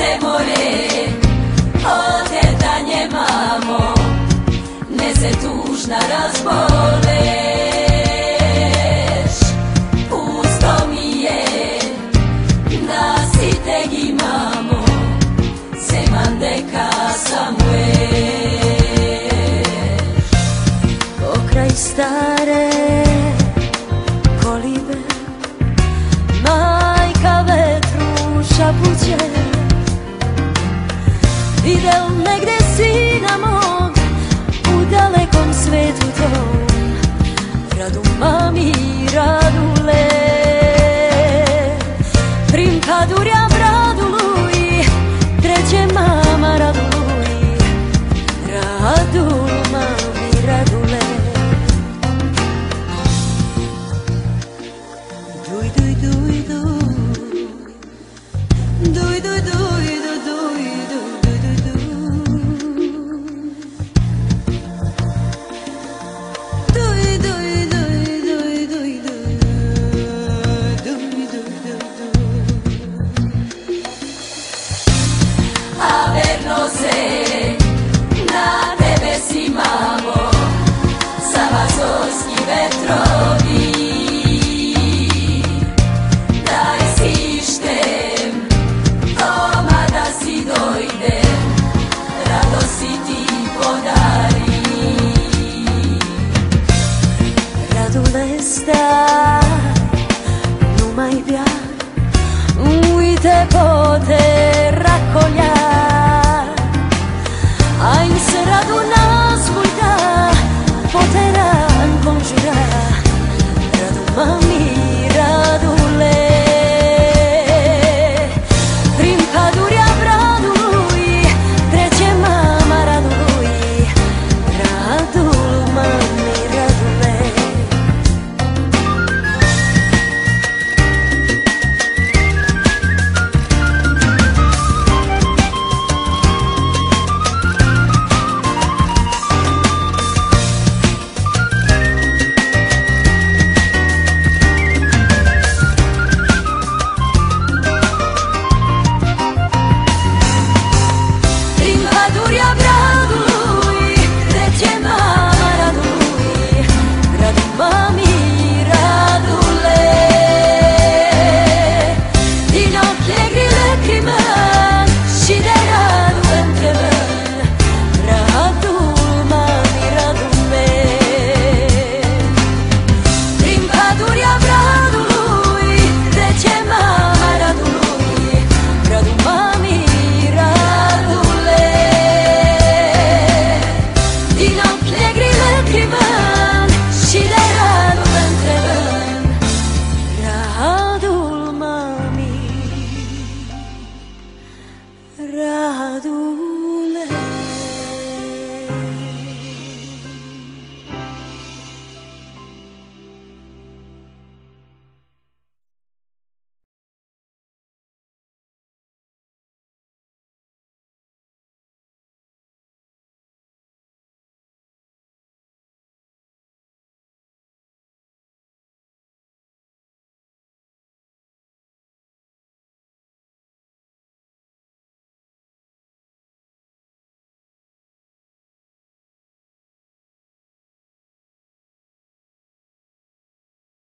se more, otedanje mamo, ne se tužna razboleš. Pusto mi je, nasitegi mamo, seman deka samuješ. Pokraj stare kolibe, majka vetru šapuće, videl negde sina mog u dalekom svetu tom. Radu mami, radule, prim kadurja braduluj, treće mama raduluj, radul mami radule. Duj, duj, duj, duj, duj, duj, duj, duj, na tebe si mamo, sama zorski vetrovi. Daj sištem, doma da si dojdem, radosti ti podari. Radule staj, numaj bjak, ujte po te rakolja. Ajn se radu naskulta, poteran konžura, radu mami radule. Prim kadurja braduluj, treće mama raduluj, radul mami radule. Radul